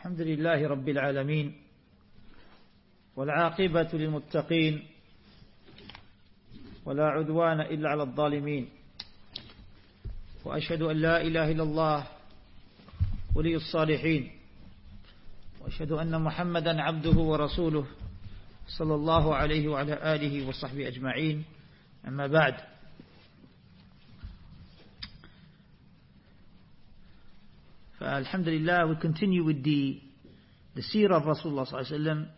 الحمد لله رب العالمين والعاقبة للمتقين ولا عدوان إلا على الظالمين وأشهد أن لا إله إلا الله ولي الصالحين وأشهد أن محمدا عبده ورسوله صلى الله عليه وعلى آله وصحبه أجمعين أما بعد. Alhamdulillah, we continue with the seerah of Rasulullah sallallahu alaihi wasallam,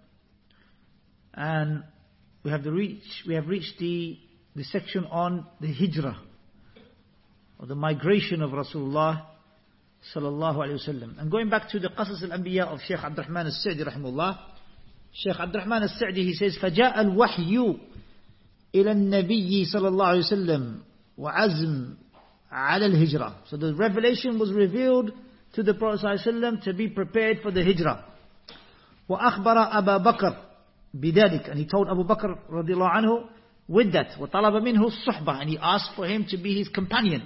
and we have reached the section on the hijrah, or the migration of Rasulullah sallallahu alaihi wasallam. And going back to the Qasas al-Anbiya of Shaykh Abdurrahman al-Sa'di rahimahullah, Shaykh Abdurrahman al-Sa'di, he says, فَجَاءَ الْوَحْيُ إِلَى النَّبِيِّ صلى الله عليه وسلم وَعَزْمْ عَلَى الْهِجْرَةِ. So the revelation was revealed to the Prophet ﷺ to be prepared for the hijrah. وأخبر أبا بكر بذلك, and he told Abu Bakr رضي الله عنه with that. وطلب منه الصحبة, and he asked for him to be his companion,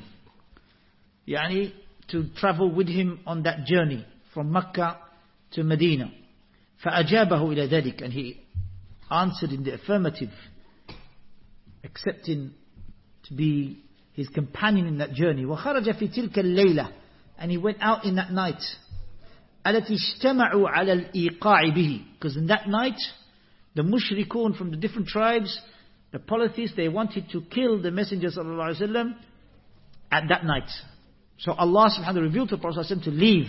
يعني to travel with him on that journey from Mecca to Medina. فأجابه إلى ذلك, and he answered in the affirmative, accepting to be his companion in that journey. وخرج في تلك الليلة, and he went out in that night. التي اجتمعوا على الإيقاع به, because in that night the mushrikun from the different tribes, the polytheists, they wanted to kill the Messenger sallallahu alaihi wasallam at that night. So Allah subhanahu wa ta'ala revealed to the Prophet sallallahu alaihi wasallam to leave.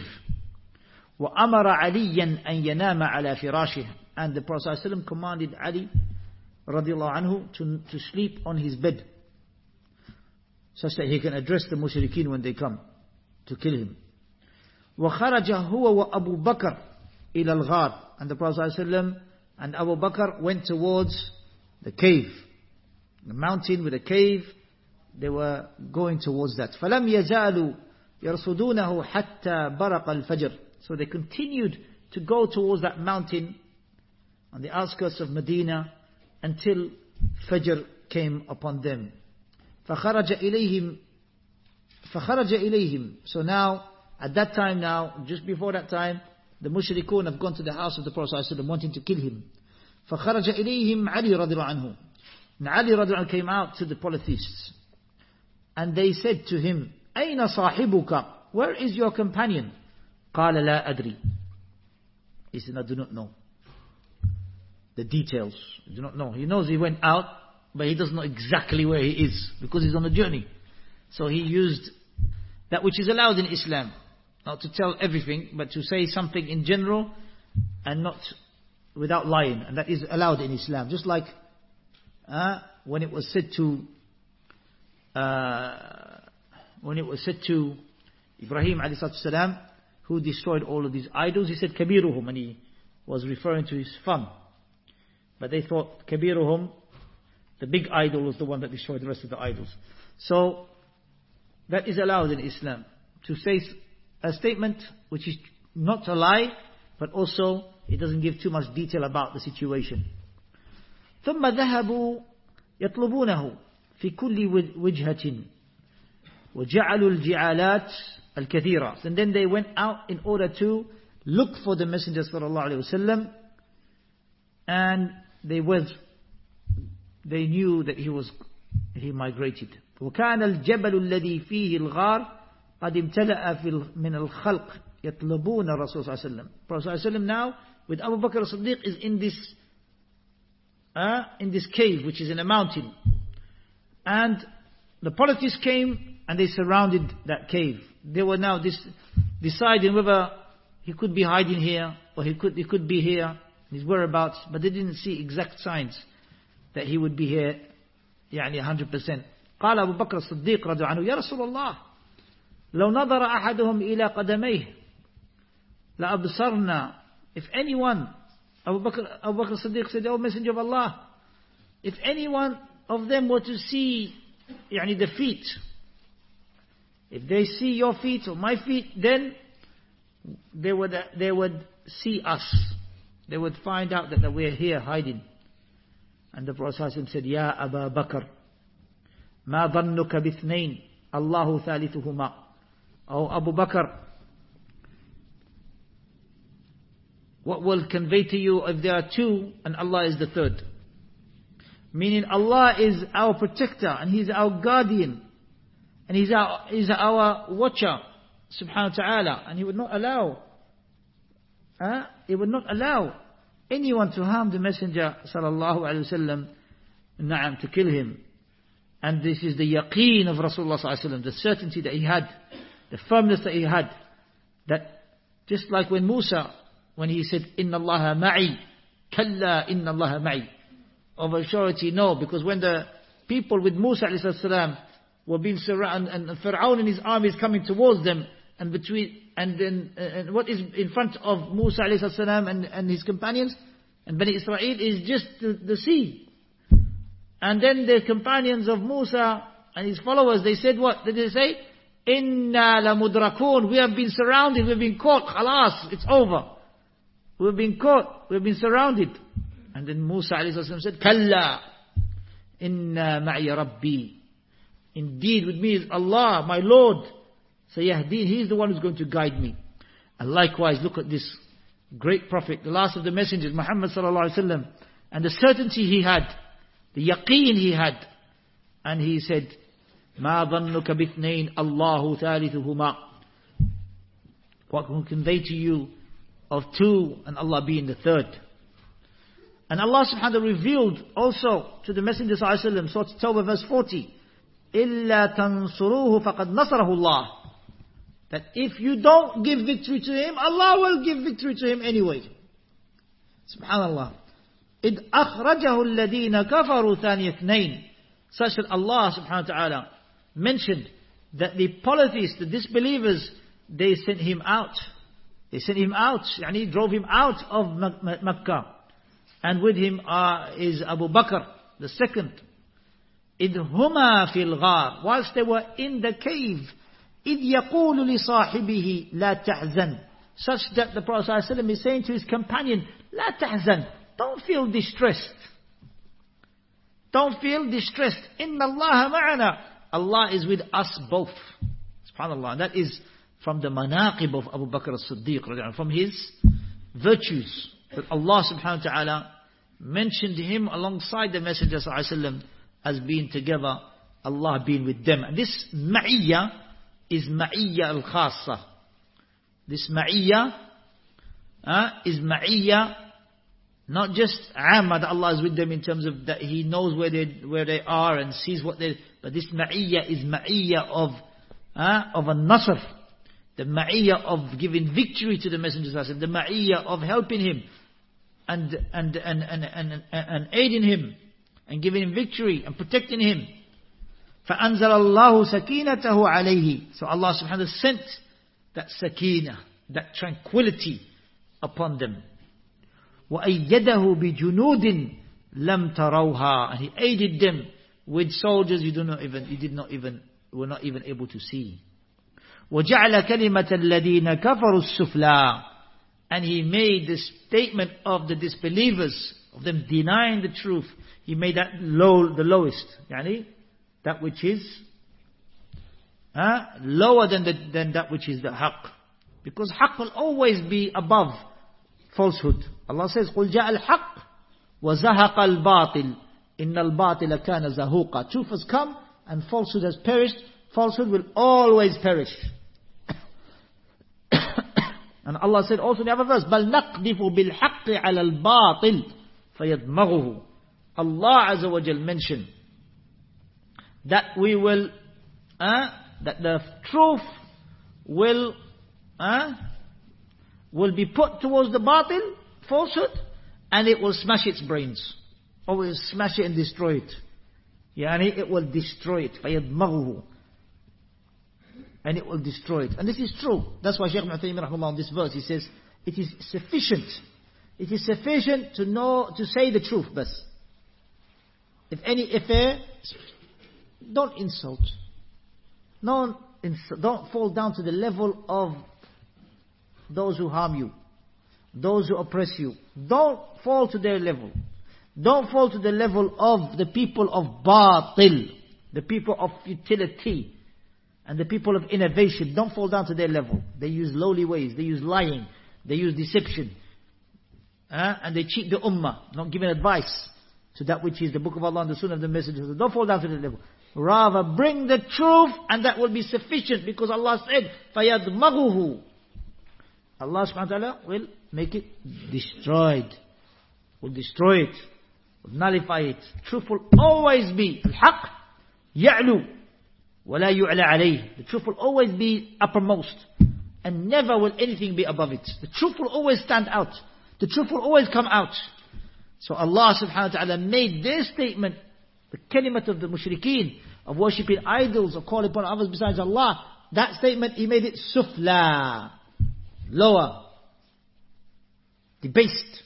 وأمر عليا أن ينام على فراشه, and the Prophet sallallahu alaihi wasallam commanded Ali radiallahu anhu to sleep on his bed, such that he can address the mushrikeen when they come to kill him. وَخَرَجَ هُوَ وَأَبُو بَكْرٍ إِلَى الْغَارِ, and the Prophet ﷺ and Abu Bakr went towards the cave, the mountain with a cave. They were going towards that. فَلَمْ يَزَالُوا يَرْصُدُونَهُ حَتَّى بَرَقَ الْفَجْرِ. So they continued to go towards that mountain on the outskirts of Medina until Fajr came upon them. فَخَرَجَ إِلَيْهِمْ. So now, at that time now, just before that time, the mushrikun have gone to the house of the Prophet ﷺ wanting to kill him. فَخَرَجَ إِلَيْهِمْ عَلِي رَضِيَ اللَّهُ عَنْهُ. And Ali رضي الله عنه came out to the polytheists, and they said to him, أَيْنَ صَاحِبُكَ? Where is your companion? قَالَ لَا أَدْرِي. He said, I do not know the details. I do not know. He knows he went out, but he doesn't know exactly where he is, because he's on a journey. So he used that which is allowed in Islam, not to tell everything, but to say something in general and not without lying, and that is allowed in Islam. Just like when it was said to Ibrahim alayhi salam, who destroyed all of these idols, he said Kabiruhum, and he was referring to his thumb, but they thought Kabiruhum, the big idol, was the one that destroyed the rest of the idols. So that is allowed in Islam, to say a statement which is not a lie, but also it doesn't give too much detail about the situation. ثم ذهبوا يطلبونه في كل وجهة وجعلوا الجعالات الكثيرة. And then they went out in order to look for the Messenger sallallahu alaihi wasallam, and they knew that he migrated. وكان الجبل الذي فيه الغار قد امتلأ من الخلق يطلبون الرسول صلى الله عليه وسلم. Prophet صلى الله عليه وسلم now with Abu Bakr as-Siddiq is in this cave, which is in a mountain, and the polytheists came and they surrounded that cave. They were now deciding whether he could be hiding here or he could be here, his whereabouts, but they didn't see exact signs that he would be here, يعني 100%. قال أبو بكر الصديق رضي الله عنه يا رسول الله لو نظر أحدهم إلى قدميه لأبصرنا. If anyone, Abu Bakr الصديق said, O Messenger of Allah, if anyone of them were to see يعني the feet, if they see your feet or my feet, then they would see us. They would find out that we're here hiding. And the Prophet said, Ya Aba Bakr, ما ظنك باثنين الله ثالثهما. O Abu Bakr, what will convey to you if there are two and Allah is the third. Meaning Allah is our protector and He's our guardian and He's our watcher, subhanahu wa ta'ala, and He would not allow anyone to harm the Messenger sallallahu alaihi wasallam, to kill him. And this is the yaqeen of Rasulullah sallallahu alaihi wasallam, the certainty that he had, the firmness that he had, that just like when Musa, when he said, Inna Allaha ma'i, kalla inna Allaha ma'i, of a surety, no, because when the people with Musa alayhi salam were being surrounded, and Fir'aun and his army is coming towards them, and what is in front of Musa alayhi salam and his companions and Bani Israel is just the sea. And then the companions of Musa and his followers, they said, what did they say? Inna la mudrakun, we have been surrounded, we have been caught, khalas, it's over. We have been caught, we have been surrounded. And then Musa alayhi salam said, Kalla, inna ma'i rabbi. Indeed with me is Allah, my Lord. Sayahdeen, He is the one who's going to guide me. And likewise, look at this great prophet, the last of the messengers, Muhammad sallallahu alaihi wasallam, and the certainty he had, the yaqeen he had. And he said, Ma dhannuka bithnain Allahu thalithuhuma. What can convey to you of two and Allah being the third? And Allah subhanahu wa ta'ala revealed also to the Messenger sallallahu alaihi wasallam, Surah Tawbah verse 40, إِلَّا تَنْصُرُوهُ فَقَدْ نَصَرَهُ اللَّهُ, that if you don't give victory to him, Allah will give victory to him anyway. Subhanallah. إِذْ أَخْرَجَهُ الَّذِينَ كَفَرُوا ثَانِيَ اثْنَيْنِ, such that Allah subhanahu wa ta'ala mentioned that the polytheists, the disbelievers, they sent him out. They sent him out, yani drove him out of Makkah. And with him is Abu Bakr, the second. إِذْ هُمَا فِي الْغَارِ, whilst they were in the cave. إِذْ يَقُولُ لِصَاحِبِهِ لَا تَحْزَنْ, such that the Prophet ﷺ is saying to his companion, لَا تَحْزَنْ, don't feel distressed. Don't feel distressed. إِنَّ اللَّهَ مَعَنَا, Allah is with us both. SubhanAllah. And that is from the manaqib of Abu Bakr as-Siddiq, from his virtues, that Allah subhanahu wa ta'ala mentioned him alongside the Messenger sallallahu alaihi wasallam as being together, Allah being with them. And this ma'iyya is ma'iyya al-khassa. This ma'iyya is ma'iyya, not just amma, that Allah is with them in terms of that He knows where they are and sees what they, but this ma'iyya is ma'iyya of a nasr, the ma'iyya of giving victory to the Messenger sallallahu alaihi wasallam, the ma'iyya of helping him and aiding him and giving him victory and protecting him. فَأَنزَلَ اللَّهُ سَكِينَتَهُ عَلَيْهِ, so Allah subhanahu wa ta'ala sent that sakina, that tranquility upon them. وَأَيَّدَهُ بِجُنُودٍ لَمْ تَرَوْهَا, and He aided them with soldiers you were not even able to see. وَجَعْلَ كَلِمَةَ الَّذِينَ كَفَرُوا السُّفْلَى, and He made the statement of the disbelievers, of them denying the truth, He made that the lowest, yani that which is lower than that which is the haqq. Because haqq will always be above falsehood. Allah says, قُلْ جَاءَ الْحَقِّ وَزَهَقَ الْبَاطِلِ إِنَّ الْبَاطِلَ كَانَ زَهُوقًا. Truth has come and falsehood has perished. Falsehood will always perish. And Allah said also in the other verse, بَلْ نَقْذِفُ بِالْحَقِّ عَلَى الْبَاطِلِ فَيَدْمَغُهُ. Allah Azza wa Jal mentioned that we will, that the truth will be put towards the batil, falsehood, and it will smash its brains. Or will smash it and destroy it. Yani it will destroy it. فَيَدْمَغُهُ. And it will destroy it. And this is true. That's why Shaykh Ibn Uthaymeen rahimahullah on this verse, he says, it is sufficient. It is sufficient to say the truth, bas. If any affair, don't insult. Don't fall down to the level of those who harm you, those who oppress you. Don't fall to their level. Don't fall to the level of the people of batil, the people of futility, and the people of innovation. Don't fall down to their level. They use lowly ways, they use lying, they use deception. and they cheat the ummah, not giving advice to that which is the book of Allah and the sunnah of the Messenger. Don't fall down to that level. Rather bring the truth, and that will be sufficient, because Allah said, فَيَدْمَغُهُ. Allah subhanahu wa ta'ala will make it destroyed. Will destroy it. Will nullify it. Truth will always be الحق يعلو ولا يعلى عليه. The truth will always be uppermost, and never will anything be above it. The truth will always stand out. The truth will always come out. So Allah subhanahu wa ta'ala made their statement, the kalimat of the mushrikeen, of worshipping idols or calling upon others besides Allah, that statement, He made it sufla, lower, debased.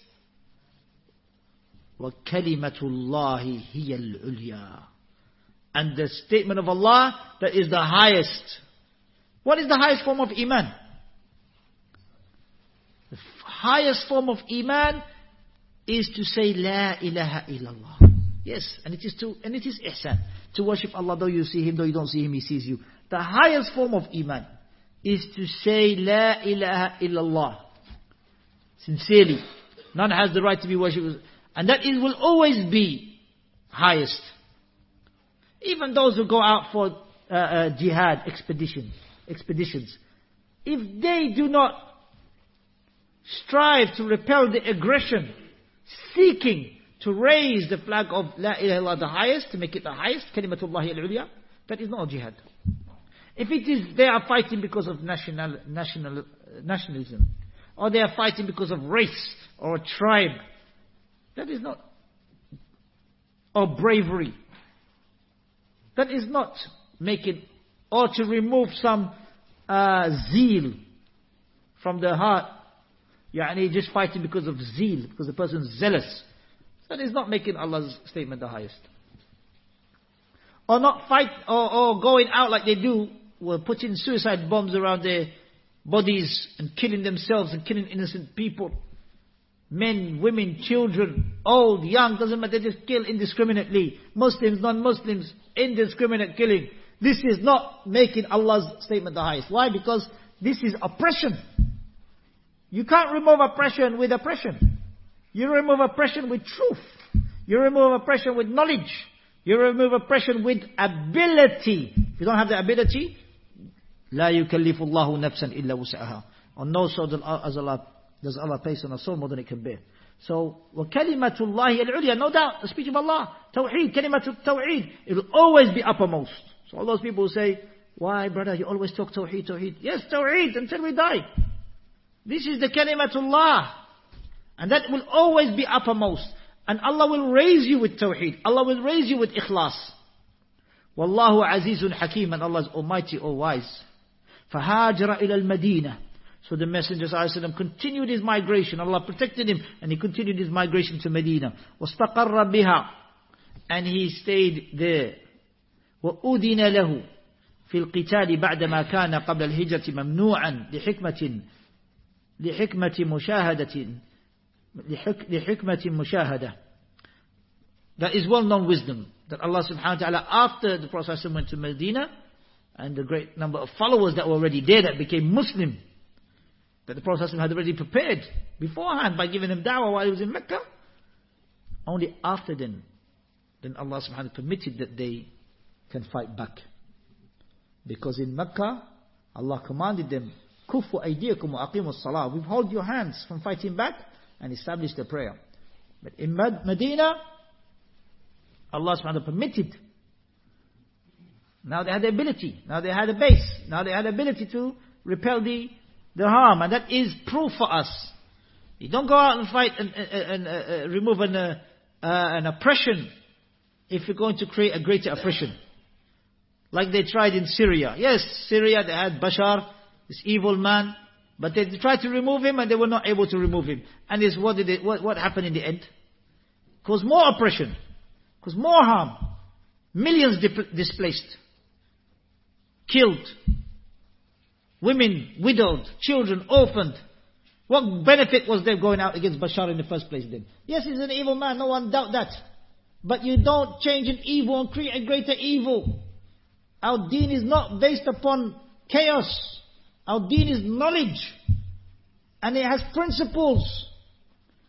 وَكَلِمَةُ اللَّهِ هِيَ الْعُلْيَا. And the statement of Allah, that is the highest. What is the highest form of Iman? The highest form of Iman is to say La ilaha illallah. Yes, and it is ihsan. To worship Allah, though you see Him, though you don't see Him, He sees you. The highest form of Iman is to say La ilaha illallah. Sincerely. None has the right to be worshipped. And that will always be highest. Even those who go out for jihad expeditions, if they do not strive to repel the aggression, seeking to raise the flag of La ilaha illallah, the highest, to make it the highest, kalimatullahi al-ulya, that is not a jihad. If it is, they are fighting because of nationalism, or they are fighting because of race or a tribe, that is not, or bravery. That is not making, or to remove some zeal from the heart. Yani just fighting because of zeal, because the person is zealous. That is not making Allah's statement the highest. Or not fight, or going out like they do, putting suicide bombs around their bodies and killing themselves and killing innocent people. Men, women, children, old, young, doesn't matter, they just kill indiscriminately. Muslims, non-Muslims, indiscriminate killing. This is not making Allah's statement the highest. Why? Because this is oppression. You can't remove oppression with oppression. You remove oppression with truth. You remove oppression with knowledge. You remove oppression with ability. If you don't have the ability, لا يكلف الله نفسا إلا وسعها. On no soul does Allah place on a soul more than it can bear. So, وَكَلِمَةُ اللَّهِ الْعُلْيَا, no doubt, the speech of Allah, Tawheed, Kalimatul Tawheed, it will always be uppermost. So all those people who say, why brother, you always talk Tawheed, Tawheed. Yes, Tawheed, until we die. This is the Kalimatullah. And that will always be uppermost. And Allah will raise you with Tawheed. Allah will raise you with Ikhlas. Wallahu azizun hakim, and Allah is almighty, all wise. فَهَاجَرَ إِلَى الْمَدِينَةِ. So the Messenger ﷺ continued his migration. Allah protected him, and he continued his migration to Medina. وَاسْتَقَرَّ بِهَا. And he stayed there. وَأُذِنَ لَهُ فِي الْقِتَالِ بَعْدَمَا كَانَ قَبْلَ الْهِجْرَةِ مَمْنُوعًا لِحِكْمَةٍ مُشَاهَدَةٍ. That is well-known wisdom, that Allah subhanahu wa ta'ala, after the Prophet ﷺ went to Medina, and the great number of followers that were already there that became Muslim, that the Prophet ﷺ had already prepared beforehand by giving them da'wah while he was in Mecca, only after then Allah subhanahu wa ta'ala permitted that they can fight back. Because in Mecca, Allah commanded them, Kufu aydiyakum wa aqimu as-salah. Withhold your hands from fighting back and establish the prayer. But in Medina, Allah subhanahu wa ta'ala permitted. Now they had the ability. Now they had a base. Now they had the ability to repel the harm. And that is proof for us. You don't go out and fight and remove an oppression if you're going to create a greater oppression. Like they tried in Syria. Yes, Syria, they had Bashar, this evil man, but they tried to remove him and they were not able to remove him. And what happened in the end? Caused more oppression, caused more harm, millions displaced, killed, women widowed, children orphaned. What benefit was there going out against Bashar in the first place then? Yes, he's an evil man, no one doubt that. But you don't change an evil and create a greater evil. Our deen is not based upon chaos. Our deen is knowledge. And it has principles.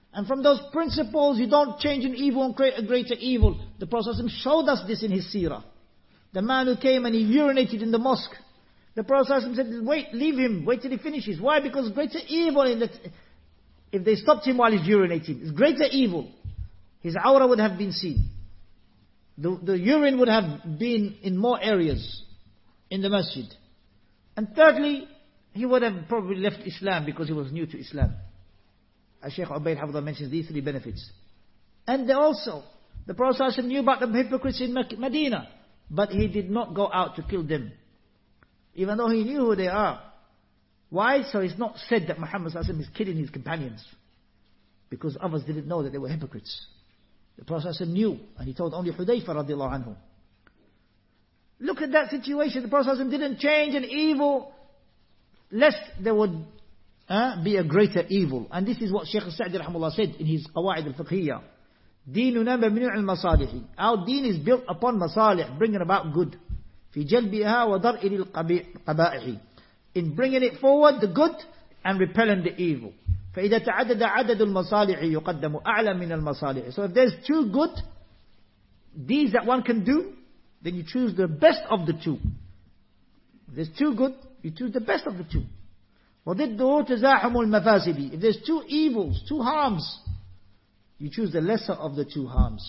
And from those principles, you don't change an evil and create a greater evil. The Prophet ﷺ showed us this in his seerah. The man who came and he urinated in the mosque. The Prophet ﷺ said, wait, leave him, wait till he finishes. Why? Because greater evil in that, if they stopped him while he's urinating, it's greater evil. His aura would have been seen. The urine would have been in more areas in the masjid. And thirdly, he would have probably left Islam because he was new to Islam. As Shaykh Ubayd Hafidhah mentions these three benefits. And also, the Prophet ﷺ knew about the hypocrites in Medina, but he did not go out to kill them. Even though he knew who they are. Why? So it's not said that Muhammad ﷺ is killing his companions. Because others didn't know that they were hypocrites. The Prophet ﷺ knew, and he told only Hudayfa radiallahu anhu. Look at that situation. The Prophet ﷺ didn't change an evil, lest there would be a greater evil. And this is what Shaykh Sa'di rahimahullah said in his Qawaid al-Fiqhiyya. Deenuna mabni'u al-masalih. Our deen is built upon masalih, bringing about good. في جلبها وضرء القبائح. In bringing it forward, the good, and repelling the evil. فإذا تعدد عدد المصالح يقدم أعلى من المصالح. So if there's two good deeds that one can do, then you choose the best of the two. If there's two good, you choose the best of the two. وضده تزاحم المفاسد. If there's two evils, two harms, you choose the lesser of the two harms.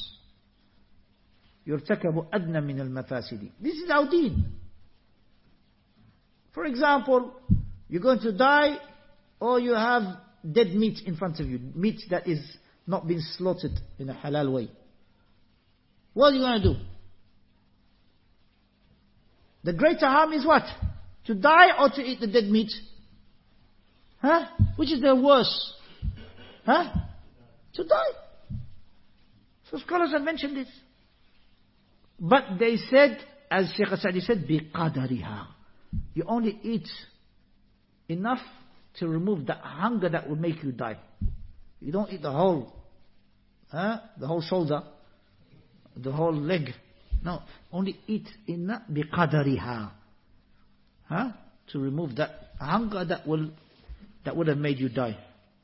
يرتكب أدنى من المفاسد. This is our deen. For example, you're going to die, or you have dead meat in front of you, meat that is not been slaughtered in a halal way. What are you going to do? The greater harm is what? To die or to eat the dead meat? Huh? Which is the worst? Huh? To die. So scholars have mentioned this. But they said, as Shaykh Sa'di said, بِقَدَرِهَا. You only eat enough to remove the hunger that will make you die. You don't eat the whole shoulder, the whole leg. No, only eat enough بِقَدَرِهَا. To remove that hunger that would have made you die.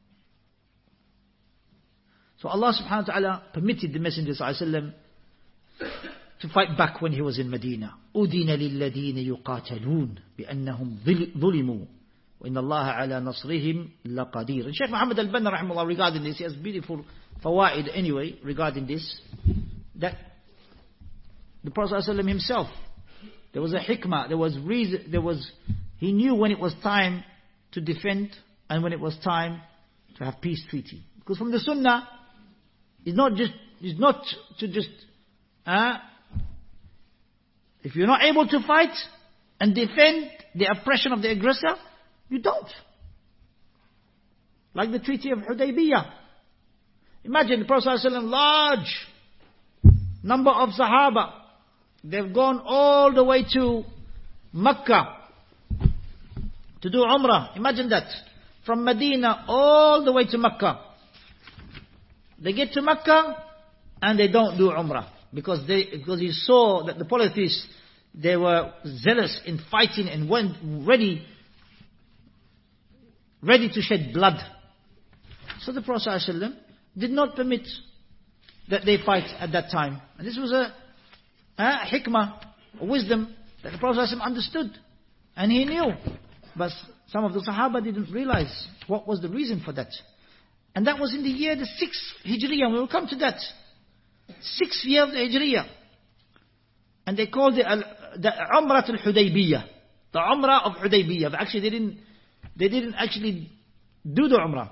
So Allah subhanahu wa ta'ala permitted the Messenger sallallahu alayhi wa sallam to fight back when he was in Medina. أُذِنَ لِلَّذِينَ يُقَاتَلُونَ بِأَنَّهُمْ ظُلِمُوا وَإِنَّ اللَّهَ عَلَى نَصْرِهِمْ لَقَدِيرٌ. Shaykh Muhammad al-Banna rahimahullah regarding this, he has beautiful fawaid anyway regarding this, that the Prophet ﷺ himself, there was a hikmah, there was reason, he knew when it was time to defend and when it was time to have peace treaty. Because from the sunnah, it's not to just if you're not able to fight and defend the oppression of the aggressor, you don't. Like the Treaty of Hudaybiyah. Imagine the Prophet ﷺ, large number of Sahaba. They've gone all the way to Mecca to do Umrah. Imagine that. From Medina all the way to Mecca. They get to Mecca and they don't do Umrah. Because he saw that the polytheists, they were zealous in fighting and went ready to shed blood. So the Prophet ﷺ did not permit that they fight at that time. And this was a hikmah, a wisdom that the Prophet ﷺ understood. And he knew. But some of the Sahaba didn't realize what was the reason for that. And that was in the year the 6th Hijriya. We will come to that. 6th year of the Hijriya. And they called it the Umrah al-Hudaybiyah. The Umrah of Hudaybiyah. But actually they didn't actually do the Umrah.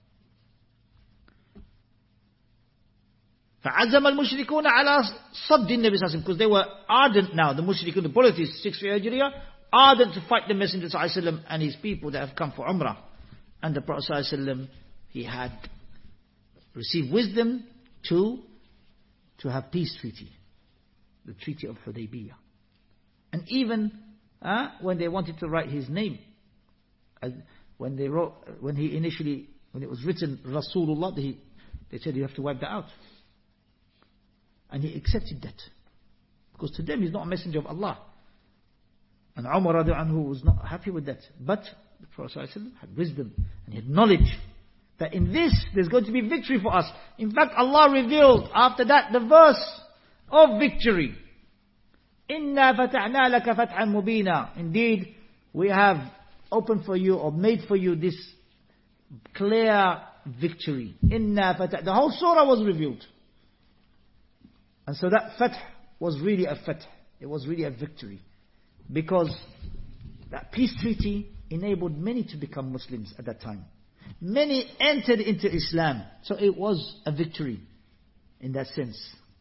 فعزم المشركون على صد النبي صلى الله عليه وسلم, because they were ardent now, the mushrikun, the polytheists, 6th year Hijriya, ardent to fight the Messenger صلى الله عليه وسلم and his people that have come for Umrah. And the Prophet صلى الله عليه وسلم, he had received wisdom to have peace treaty, the Treaty of Hudaybiyah. And even when they wanted to write his name, when it was written Rasulullah, they said you have to wipe that out. And he accepted that. Because to them he's not a messenger of Allah. And Umar radiallahu anhu was not happy with that. But the Prophet ﷺ had wisdom and he had knowledge that in this, there's going to be victory for us. In fact, Allah revealed after that the verse of victory. إِنَّا فَتَحْنَا لَكَ فَتْحًا مُبِينًا. Indeed, we have opened for you or made for you this clear victory. إِنَّا فَتَحْنَا. The whole surah was revealed. And so that fath was really a fath. It was really a victory. Because that peace treaty enabled many to become Muslims at that time. Many entered into Islam. So it was a victory in that sense.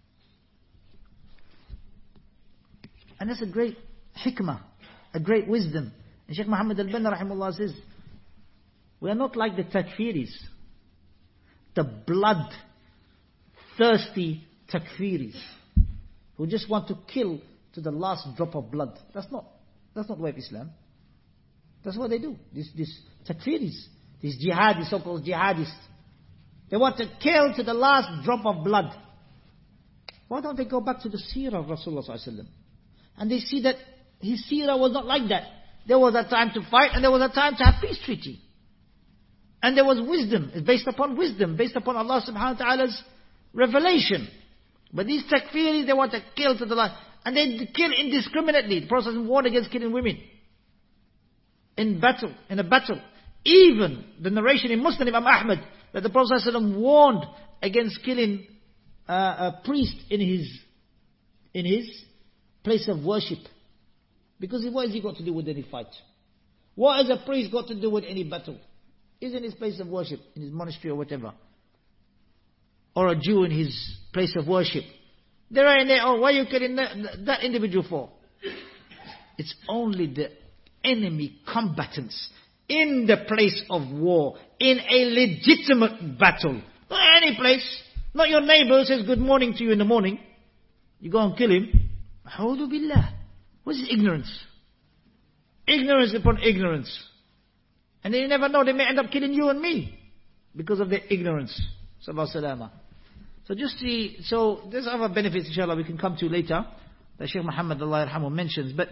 And that's a great hikmah, a great wisdom. And Shaykh Muhammad al-Banna rahimahullah says, we are not like the takfiris, the blood-thirsty takfiris, who just want to kill to the last drop of blood. That's not the way of Islam. That's what they do. These takfiris, these jihadis, so-called jihadists, they want to kill to the last drop of blood. Why don't they go back to the seerah of Rasulullah sallallahu alaihi wasallam? And they see that his seerah was not like that. There was a time to fight and there was a time to have peace treaty. And there was wisdom. It's based upon wisdom, based upon Allah subhanahu wa ta'ala's revelation. But these takfiris, they want to kill to the last. And they kill indiscriminately. The Prophet warned against killing women. In a battle. Even the narration in Muslim Imam Ahmad, that the Prophet warned against killing a priest in his place of worship. Because what has he got to do with any fight? What has a priest got to do with any battle? He's in his place of worship, in his monastery or whatever. Or a Jew in his place of worship. They're in there, oh, why are you killing that individual for? It's only the enemy combatants in the place of war, in a legitimate battle. Not any place. Not your neighbor who says good morning to you in the morning. You go and kill him. A'udhu billah. What is ignorance? Ignorance upon ignorance. And then you never know, they may end up killing you and me because of their ignorance. Sallallahu So just see, so there's other benefits inshallah we can come to later that Shaykh Muhammad Allah yarhamu mentions. But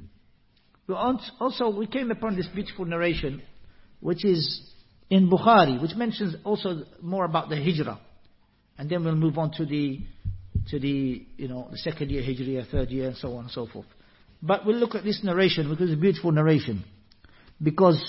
we came upon this beautiful narration which is in Bukhari, which mentions also more about the hijrah. And then we'll move on to the second year hijrah, third year, and so on and so forth. But we'll look at this narration because it's a beautiful narration. Because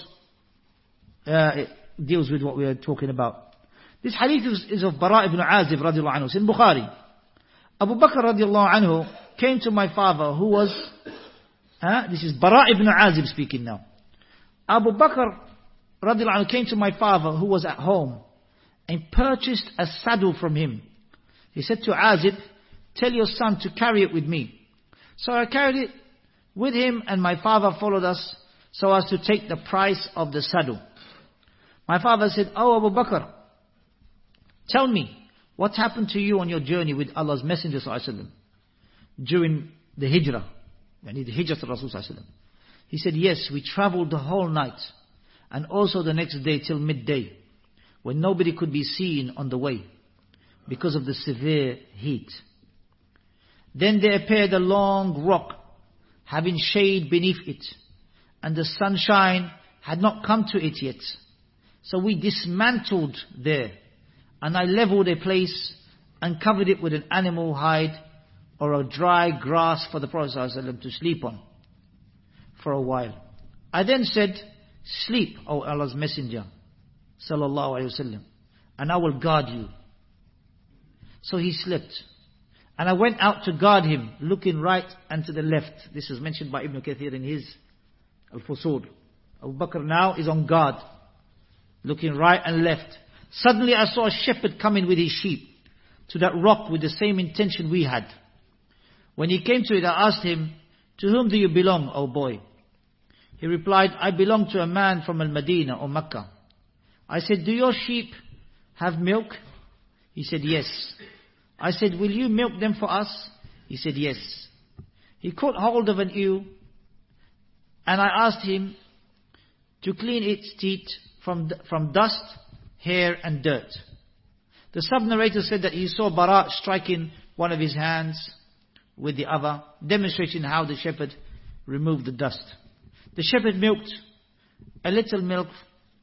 it deals with what we are talking about. This hadith is of Bara ibn Azib radiallahu anhu. It's in Bukhari. Abu Bakr radiallahu anhu came to my father who was... this is Bara ibn Azib speaking now. Abu Bakr radiallahu anhu came to my father who was at home and purchased a saddle from him. He said to Azib, tell your son to carry it with me. So I carried it with him and my father followed us so as to take the price of the saddle. My father said, oh Abu Bakr, tell me, what happened to you on your journey with Allah's Messenger ﷺ during the hijrah? The hijrah to Rasul ﷺ. He said, yes, we traveled the whole night and also the next day till midday when nobody could be seen on the way because of the severe heat. Then there appeared a long rock having shade beneath it and the sunshine had not come to it yet. So we dismantled there and I leveled a place and covered it with an animal hide or a dry grass for the Prophet ﷺ to sleep on for a while. I then said, sleep, O Allah's Messenger sallallahu alaihi wasallam, and I will guard you. So he slept. And I went out to guard him, looking right and to the left. This is mentioned by Ibn Kathir in his Al-Fusul. Abu Bakr now is on guard, looking right and left. Suddenly I saw a shepherd coming with his sheep to that rock with the same intention we had. When he came to it, I asked him, to whom do you belong, O boy? He replied, I belong to a man from Al-Madinah or Makkah. I said, do your sheep have milk? He said, yes. I said, will you milk them for us? He said, yes. He caught hold of an ewe and I asked him to clean its teeth from dust, hair and dirt. The sub-narrator said that he saw Bara striking one of his hands with the other, demonstrating how the shepherd removed the dust. The shepherd milked a little milk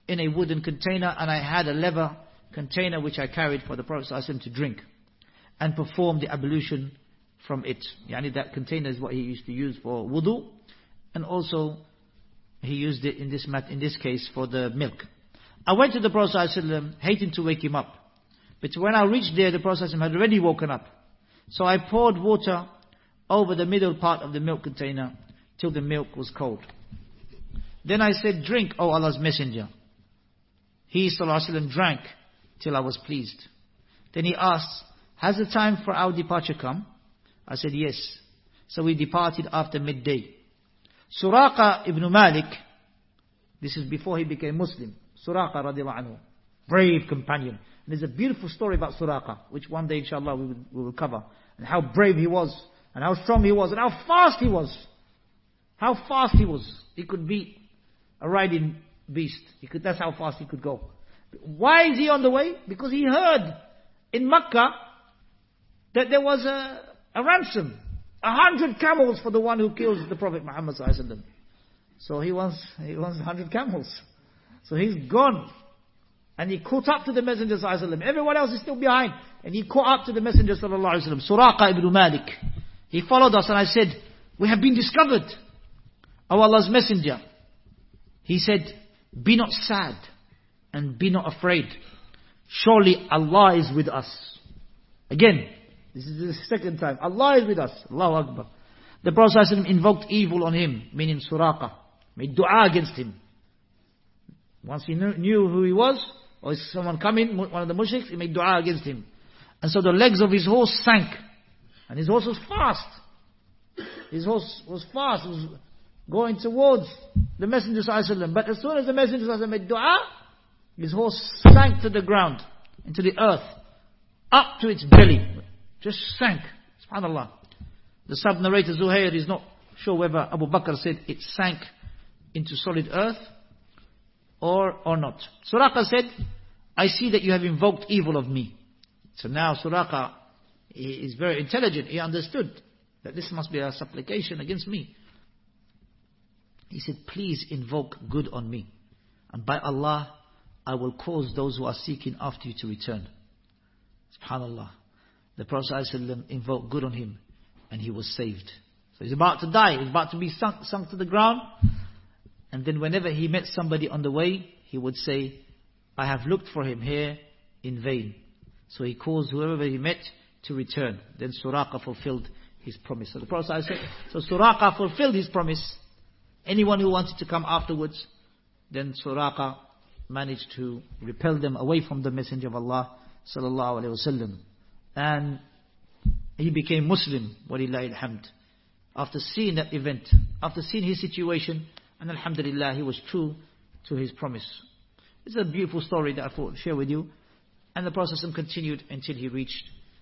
in a wooden container, and I had a leather container which I carried for the Prophet ﷺ to drink and perform the ablution from it. Yani that container is what he used to use for wudu, and also he used it in this case for the milk. I went to the Prophet ﷺ, hating to wake him up. But when I reached there, the Prophet ﷺ had already woken up. So I poured water over the middle part of the milk container till the milk was cold. Then I said, drink, O Allah's Messenger. He ﷺ drank till I was pleased. Then he asked, has the time for our departure come? I said, yes. So we departed after midday. Suraqa ibn Malik, this is before he became Muslim. Suraqa radiallahu anhu, brave companion. And there's a beautiful story about Suraqa, which one day inshallah we will cover. And how brave he was, and how strong he was, and how fast he was. How fast he was. He could beat a riding beast. That's how fast he could go. Why is he on the way? Because he heard in Makkah that there was a ransom. 100 camels for the one who kills the Prophet Muhammad sallallahu alaihi wasallam. So he wants 100 camels. So he's gone. And he caught up to the Messenger sallallahu alaihi wasallam. Everyone else is still behind. And he caught up to the Messenger sallallahu alaihi wasallam. Suraqa ibn Malik. He followed us, and I said, we have been discovered, O Allah's Messenger. He said, be not sad and be not afraid. Surely Allah is with us. Again, this is the second time. Allah is with us. Allahu Akbar. The Prophet ﷺ invoked evil on him, meaning Suraqa. Made dua against him. Once he knew who he was, or is someone coming, one of the mushriks, he made dua against him. And so the legs of his horse sank. And his horse was fast. His horse was fast. It was going towards the Messenger ﷺ. But as soon as the Messenger ﷺ made dua, his horse sank to the ground, into the earth, up to its belly. Just sank. SubhanAllah. The sub-narrator Zuhair is not sure whether Abu Bakr said it sank into solid earth or not. Suraqa said, I see that you have invoked evil of me. So now Suraqa is very intelligent. He understood that this must be a supplication against me. He said, please invoke good on me. And by Allah, I will cause those who are seeking after you to return. SubhanAllah. The Prophet ﷺ invoked good on him, and he was saved. So he's about to die. He's about to be sunk to the ground. And then whenever he met somebody on the way, he would say, I have looked for him here in vain. So he caused whoever he met to return. Then Suraqa fulfilled his promise. So the Prophet ﷺ, so Suraqa fulfilled his promise. Anyone who wanted to come afterwards, then Suraqa managed to repel them away from the Messenger of Allah sallallahu alaihi wasallam. And he became Muslim, walillahi alhamd. After seeing that event, after seeing his situation, and alhamdulillah, he was true to his promise. It's a beautiful story that I thought I'd share with you. And the Prophet continued until he reached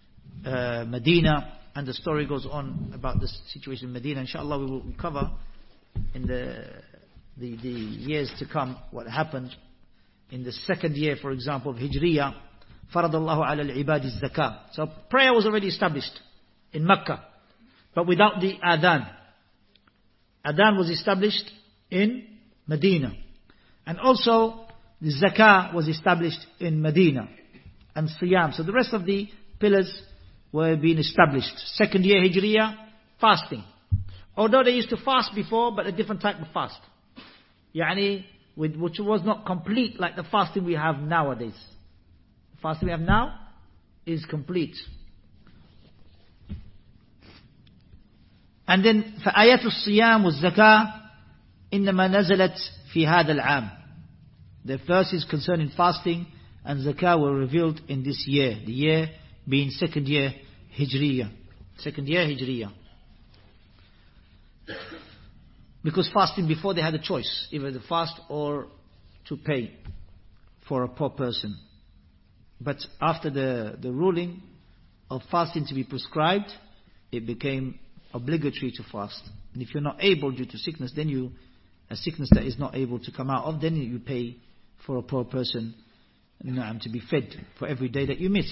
Medina, and the story goes on about the situation in Medina. Inshallah, we will cover in the years to come what happened in the second year, for example, of Hijriya. Faradallahu ala al-ibadi zakah. So prayer was already established in Mecca, but without the adhan. Adhan was established in Medina. And also the zakah was established in Medina. And siyam. So the rest of the pillars were being established. Second year Hijriya, fasting. Although they used to fast before, but a different type of fast. Yani, which was not complete like the fasting we have nowadays. The fasting we have now is complete. And then فآيات الصيام والزكاة إنما نزلت في هذا العام. The verses concerning fasting and zakah were revealed in this year. The year being second year Hijriya. Second year Hijriya. Because fasting before they had a choice, either to fast or to pay for a poor person. But after the ruling of fasting to be prescribed, it became obligatory to fast. And if you're not able due to sickness, then a sickness that is not able to come out of, then you pay for a poor person to be fed for every day that you miss.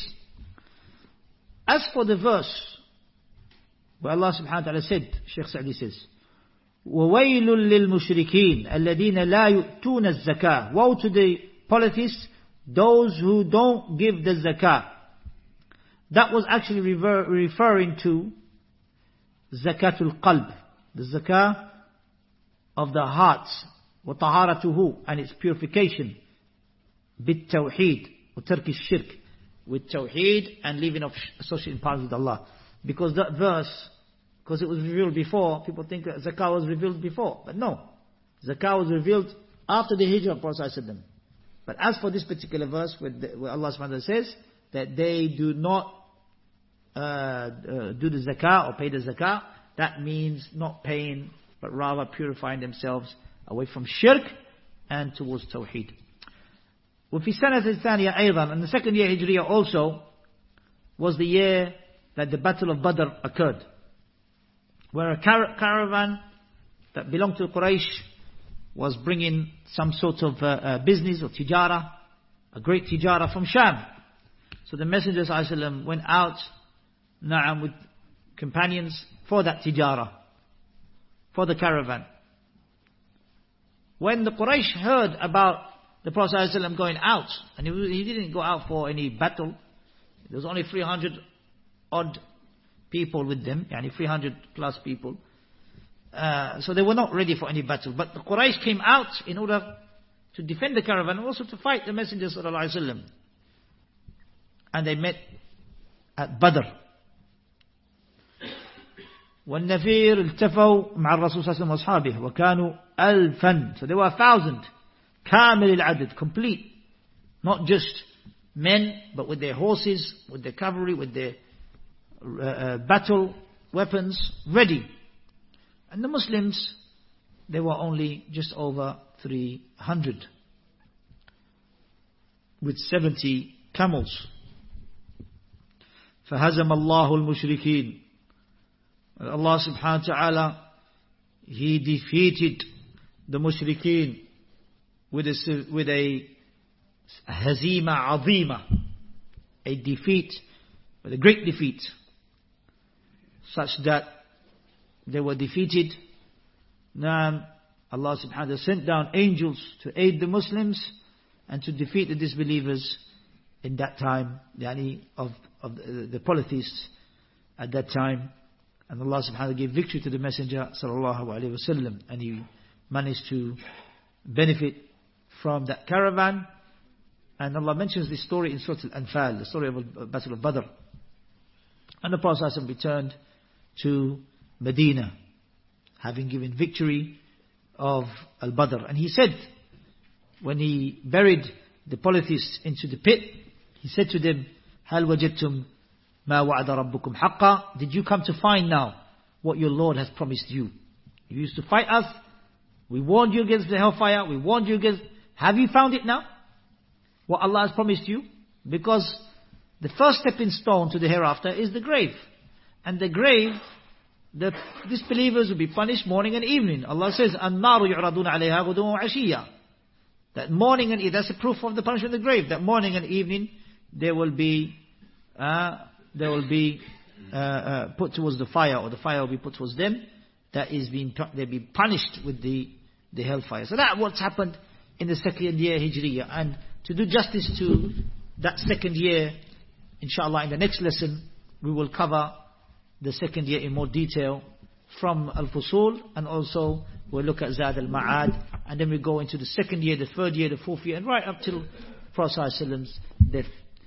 As for the verse where Allah subhanahu wa ta'ala said, Shaykh Sa'di says, وَوَيْلٌ لِلْمُشْرِكِينَ الَّذِينَ لَا يُؤْتُونَ الزَّكَاةَ. Woe to the polytheists, those who don't give the zakah. That was actually referring to zakatul qalb, the zakah of the hearts, وطهارته, and its purification, بالتوحيد وترك الشرك, with tawheed and leaving of associating partners with Allah. Because that verse, because it was revealed before, people think that zakah was revealed before, but no, zakah was revealed after the hijrah of Prophet ﷺ. But as for this particular verse, where Allah subhanahu wa ta'ala says that they do not do the zakah or pay the zakah, that means not paying, but rather purifying themselves away from shirk and towards tawheed. وفي سنة الثانية أيضا, and the second year Hijriya also was the year that the Battle of Badr occurred, where a caravan that belonged to Quraysh was bringing some sort of business or tijara, a great tijara from Sham. So the Messenger ﷺ went out with companions for that tijara, for the caravan. When the Quraysh heard about the Prophet ﷺ going out, and he didn't go out for any battle, there was only 300 odd people with them, 300 plus people, so they were not ready for any battle. But the Quraysh came out in order to defend the caravan and also to fight the Messenger ﷺ. And they met at Badr. والنفير التفوا مع الرسول صلى الله عليه وسلم وأصحابه وكانوا ألفا. So there were 1,000. كامل العدد, complete. Not just men, but with their horses, with their cavalry, with their battle weapons ready. And the Muslims, they were only just over 300, with 70 camels. فهزم الله المشركين. Allah subhanahu wa ta'ala, He defeated the mushrikeen with a hazima azima, a defeat, with a great defeat, such that they were defeated. Now Allah subhanahu wa ta'ala sent down angels to aid the Muslims and to defeat the disbelievers in that time, of the polytheists at that time. And Allah subhanahu wa ta'ala gave victory to the Messenger sallallahu alayhi wa sallam, and he managed to benefit from that caravan. And Allah mentions this story in Surah Al-Anfal, the story of the Battle of Badr. And the Prophet ﷺ returned to Medina, having given victory of Al-Badr. And he said, when he buried the polytheists into the pit, he said to them, هَلْ وَجَدْتُمْ مَا وَعَدَ رَبُّكُمْ حَقًّا. Did you come to find now what your Lord has promised you? You used to fight us, we warned you against the hellfire, we warned you against... Have you found it now? What Allah has promised you? Because the first stepping stone to the hereafter is the grave. And the grave, the disbelievers will be punished morning and evening. Allah says, النَّارُ يُعْرَضُونَ عَلَيْهَا غُدُوًا وَعَشِيًّا. That morning and evening, that's a proof of the punishment of the grave. That morning and evening, they will be put towards the fire, or the fire will be put towards them. That is they'll be punished with the hellfire. So that's what's happened in the second year Hijriya. And to do justice to that second year, inshallah, in the next lesson, we will cover the second year in more detail from Al-Fusul, and also we'll look at Zad al-Ma'ad, and then we go into the second year, the third year, the fourth year, and right up till Prophet ﷺ's death.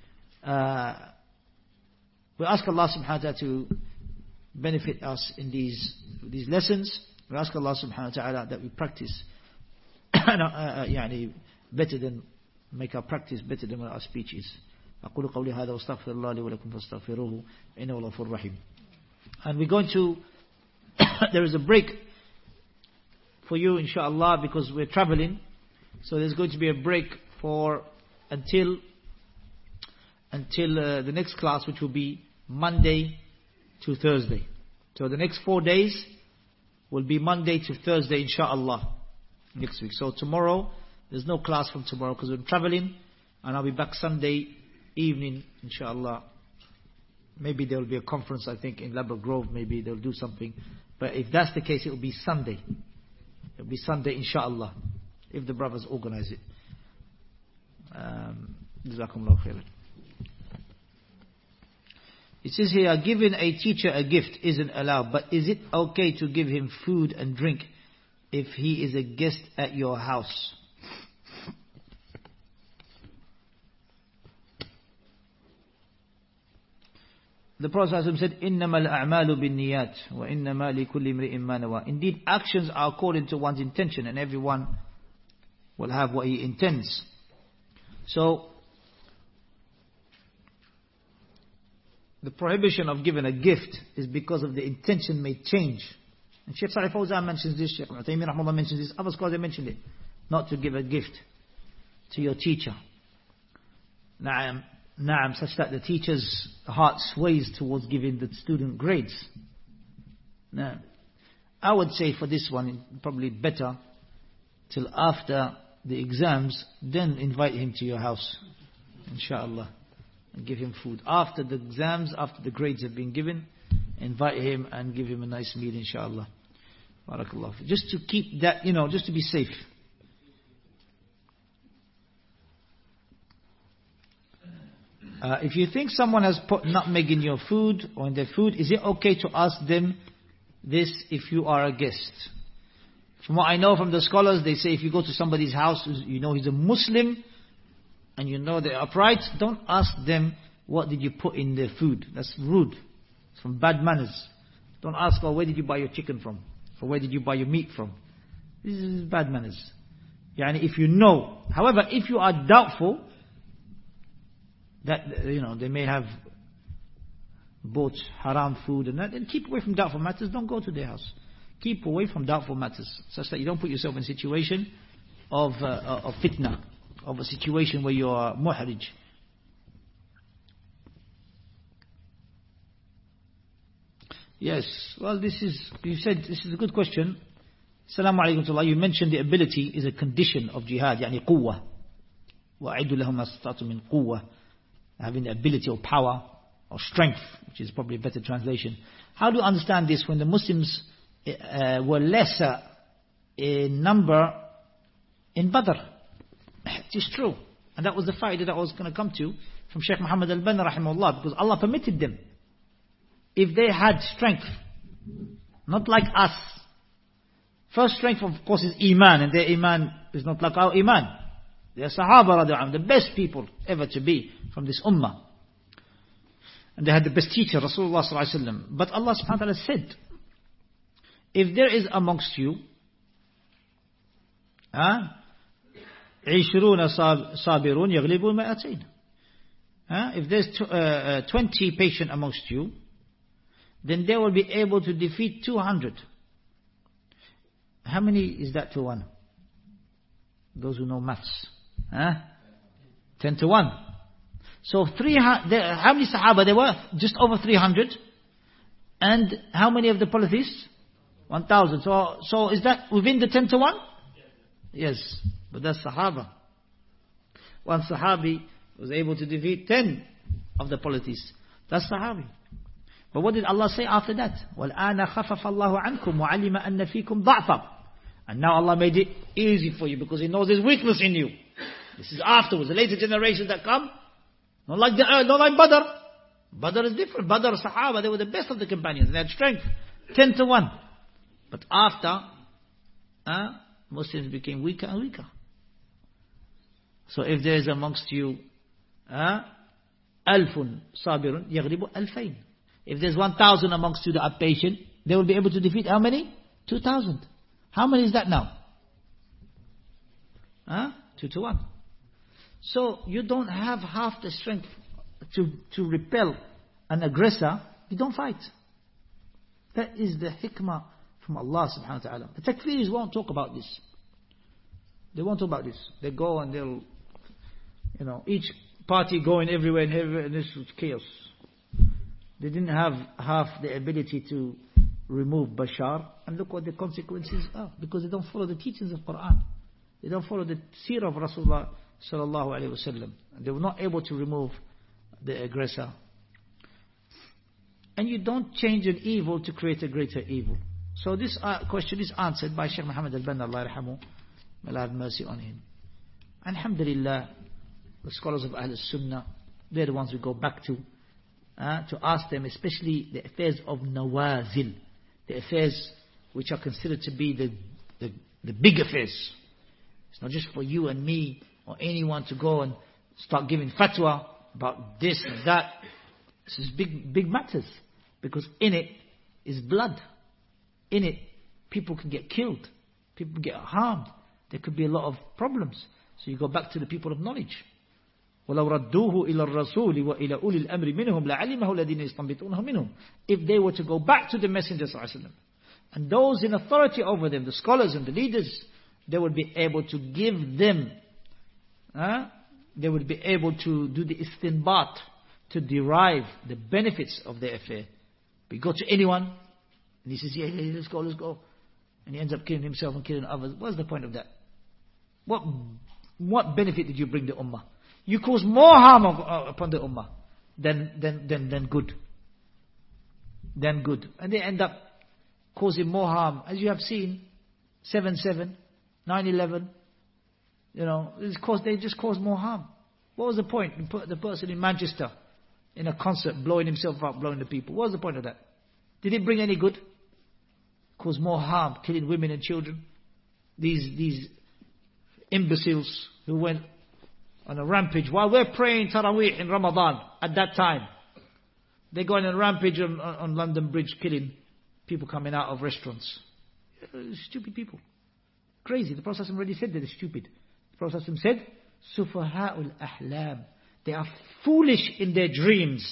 We ask Allah subhanahu wa ta'ala to benefit us in these lessons. We ask Allah subhanahu wa ta'ala that we practice better than, make our practice better than our speech is. أقول قولي هذا واستغفر الله لي ولكم فاستغفروه إنه غفور رحيم. And we're going to there is a break for you inshallah, because we're traveling, so there's going to be a break until the next class, which will be Monday to Thursday. So the next 4 days will be Monday to Thursday inshallah next week. So tomorrow there's no class from tomorrow because we're traveling, and I'll be back Sunday evening inshallah. Maybe there will be a conference, I think, in Labrador Grove. Maybe they'll do something. But if that's the case, it will be Sunday. It will be Sunday, inshallah, if the brothers organize it. Jazakumullah khairan. It says here, giving a teacher a gift isn't allowed, but is it okay to give him food and drink if he is a guest at your house? The Prophet said, إِنَّمَا الْأَعْمَالُ بِالنِّيَّاتِ وَإِنَّمَا لِكُلِّ امْرِئٍ مَّا نَوَىٰ. Indeed, actions are according to one's intention, and everyone will have what he intends. So, the prohibition of giving a gift is because of the intention may change. And Shaykh Salih Fawzan mentions this, Shaykh Uthaymeen Rahmatullah mentions this, other scholars mentioned it. Not to give a gift to your teacher. Na'am, such that the teacher's heart sways towards giving the student grades. Now, I would say for this one, probably better till after the exams, then invite him to your house, inshallah, and give him food. After the exams, after the grades have been given, invite him and give him a nice meal, inshallah. Barakallah. Just to keep that, just to be safe. If you think someone has put nutmeg in your food or in their food, is it okay to ask them this if you are a guest? From what I know from the scholars, they say if you go to somebody's house, he's a Muslim, and they're upright, don't ask them, what did you put in their food? That's rude. It's from bad manners. Don't ask, where did you buy your chicken from? Or where did you buy your meat from? This is bad manners. If you know. However, if you are doubtful that, they may have bought haram food and that, then keep away from doubtful matters. Don't go to their house. Keep away from doubtful matters, such that you don't put yourself in a situation of fitna, of a situation where you are muhrij. Yes, well, you said this is a good question. Assalamu alaikum to Allah. You mentioned the ability is a condition of jihad, يعني قوة. وَأَعِدُّ لَهُمْ مَا اسْتَطَعْتُم مِّن قُوَّةٍ. Having the ability or power or strength, which is probably a better translation. How do you understand this when the Muslims were lesser in number in Badr? It is true. And that was the fa'idah that I was going to come to from Shaykh Muhammad al-Banna rahimahullah, because Allah permitted them. If they had strength, not like us. First strength, of course, is Iman, and their Iman is not like our Iman. They are Sahaba radiallahu anhum, the best people ever to be from this ummah. And they had the best teacher, Rasulullah sallallahu alaihi wasallam. But Allah subhanahu wa ta'ala said, if there is amongst you, 20 sabirun yaghlibu ma'atain. If there's 20 patient amongst you, then they will be able to defeat 200. How many is that to 1? Those who know maths. 10 to 1. So how many Sahaba there were? Just over 300. And how many of the polytheists? 1,000. So is that within the 10 to 1? Yes. But that's Sahaba. One Sahabi was able to defeat 10 of the polytheists. That's Sahabi. But what did Allah say after that? وَالْآنَ خَفَفَ اللَّهُ عَنْكُمْ وَعَلِمَ أَنَّ فِيكُمْ ضَعْفًا. And now Allah made it easy for you because He knows there's weakness in you. This is afterwards, the later generations that come. Not like Badr. Badr is different. Badr, Sahaba, they were the best of the companions. They had strength. 10 to 1. But after, Muslims became weaker and weaker. So if there is amongst you, ألف صابر يغلب ألفين. If there's 1,000 amongst you that are patient, they will be able to defeat how many? 2,000. How many is that now? 2 to 1. So you don't have half the strength to repel an aggressor. You don't fight. That is the hikmah from Allah subhanahu wa ta'ala. The takfiris won't talk about this. They won't talk about this. They go and they'll, each party going everywhere and this was chaos. They didn't have half the ability to remove Bashar, and look what the consequences are, because they don't follow the teachings of Quran. They don't follow the seerah of Rasulullah sallallahu alaihi wasallam. They were not able to remove the aggressor. And you don't change an evil to create a greater evil. So this question is answered by Shaykh Muhammad al-Banna, Allah yarhamu, may Allah have mercy on him. Alhamdulillah, the scholars of Ahl Sunnah, they're the ones we go back to ask them, especially the affairs of nawazil, the affairs which are considered to be the big affairs. It's not just for you and me or anyone to go and start giving fatwa about this and that. This is big matters, because in it is blood. In it, people can get killed, people get harmed. There could be a lot of problems. So you go back to the people of knowledge. وَلَوْ رَدُّوهُ إِلَى الرَّسُولِ وَإِلَى أُولِي الْأَمْرِ مِنْهُمْ لَعَلِمَهُ الَّذِينَ يَسْتَنبِطُونَهُ مِنْهُمْ. If they were to go back to the Messenger ﷺ, and those in authority over them, the scholars and the leaders, they would be able to give them, they would be able to do the istinbat, to derive the benefits of their affair. But you go to anyone, and he says, yeah, let's go. And he ends up killing himself and killing others. What's the point of that? What benefit did you bring the ummah? You cause more harm upon the ummah than good. And they end up causing more harm. As you have seen, 7/7, 9/11, they just cause more harm. What was the point? The person in Manchester, in a concert, blowing himself up, blowing the people. What was the point of that? Did it bring any good? Cause more harm, killing women and children. These imbeciles who went on a rampage while we're praying Taraweeh in Ramadan at that time. They're going on a rampage on London Bridge, killing people coming out of restaurants. Stupid people. Crazy. The Prophet already said that they're stupid. The Prophet said, Sufaha'ul ahlam. They are foolish in their dreams.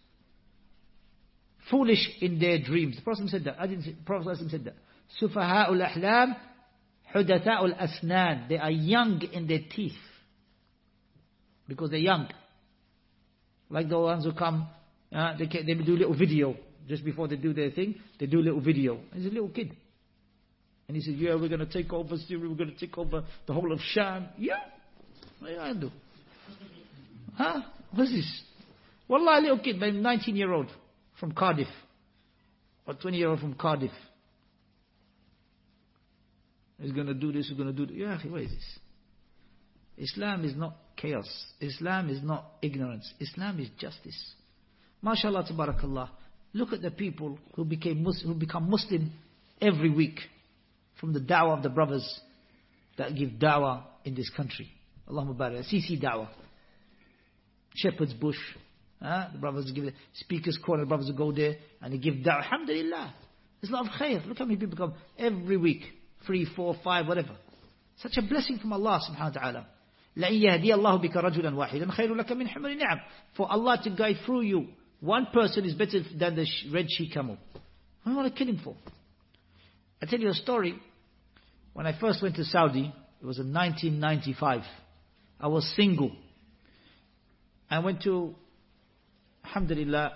Foolish in their dreams. The Prophet said that. The Prophet said that. Sufaha'ul ahlam, hudatha'ul asnan. They are young in their teeth. Because they're young. Like the ones who come, they do a little video. Just before they do their thing, they do a little video. He's a little kid. And he says, yeah, we're going to take over Syria, we're going to take over the whole of Sham. Yeah. What do I do? What's this? Wallah, a little kid, a 19-year-old from Cardiff. Or 20-year-old from Cardiff. He's going to do this, he's going to do that. Yeah, what is this? Islam is not chaos. Islam is not ignorance. Islam is justice. MashaAllah, tabarakallah. Look at the people who become Muslim every week from the da'wah of the brothers that give da'wah in this country. Allahumma barik. CC da'wah. Shepherd's Bush. The brothers give it. Speaker's Corner. The brothers will go there and they give da'wah. Alhamdulillah. There's a lot of khair. Look how many people come every week. 3, 4, 5, whatever. Such a blessing from Allah subhanahu wa ta'ala. لَإِن يَهْدِيَ اللَّهُ بِكَ رَجُلًا وَاحِدًا خَيْرٌ لَكَ مِنْ حُمْرِ النِّعَمِ. For Allah to guide through you, one person is better than the red she-camel. What do you want to kill him for? I tell you a story. When I first went to Saudi, it was in 1995. I was single. I went to, alhamdulillah,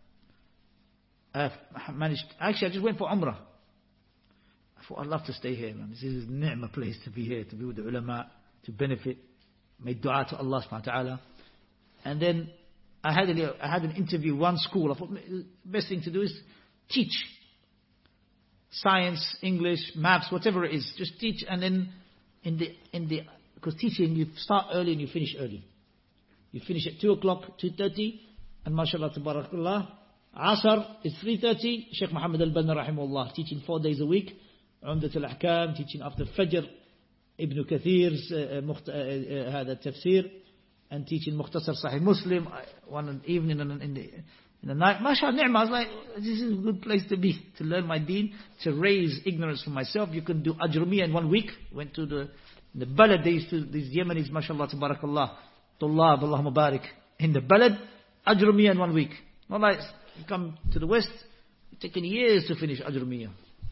I just went for Umrah. I thought, I'd love to stay here, man. This is a ni'mah place to be here, to be with the ulama, to benefit, make dua to Allah subhanahu wa ta'ala. And then I had an interview, one school. I thought the best thing to do is teach. Science, English, maths, whatever it is. Just teach, and then because teaching, you start early and you finish early. You finish at 2 o'clock, 2:30, and mashallah, tabarakallah, Asr is 3:30, Shaykh Muhammad al-Banna rahimahullah, teaching 4 days a week, Umdat al-Ahkam, teaching after Fajr, Ibn Kathir's هذا tafsir, and teaching Mukhtasar Sahih Muslim, one evening and in the night. MashaAllah, ni'mah. I was like, this is a good place to be, to learn my deen, to raise ignorance for myself. You can do Ajrumiyah in 1 week. Went to the balad, these Yemenis, mashallah, tabarakallah, Tullab, Allahumma barik, in the balad, Ajrumiyah in 1 week. Not like you come to the West, it's taken years to finish Ajrumiyah.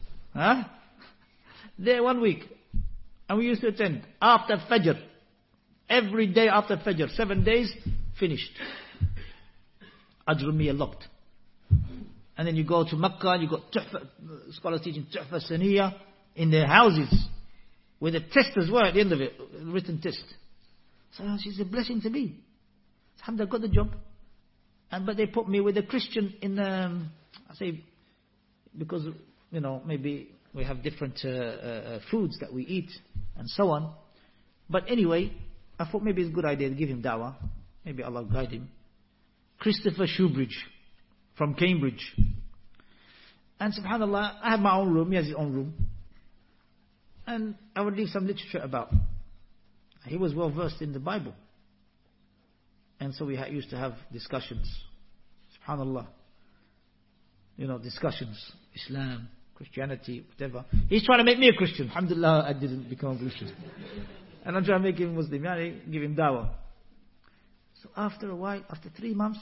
There 1 week. And we used to attend after Fajr. Every day after Fajr. 7 days, finished. Ajrumiyah locked. And then you go to Makkah, you got Tuhfa, scholars teaching Tuhfa Saniyah in their houses. With a test as well at the end of it, a written test. So it's a blessing to me. Alhamdulillah, I got the job. But they put me with a Christian in, I say, because maybe we have different foods that we eat and so on. But anyway, I thought maybe it's a good idea to give him da'wah. Maybe Allah will guide him. Christopher Shoebridge from Cambridge. And subhanAllah, I have my own room, he has his own room. And I would leave some literature about. He was well versed in the Bible. And so we used to have discussions. SubhanAllah. Discussions. Islam, Christianity, whatever. He's trying to make me a Christian. Alhamdulillah, I didn't become a Christian. And I'm trying to make him Muslim. Give him dawah. So after a while, after 3 months,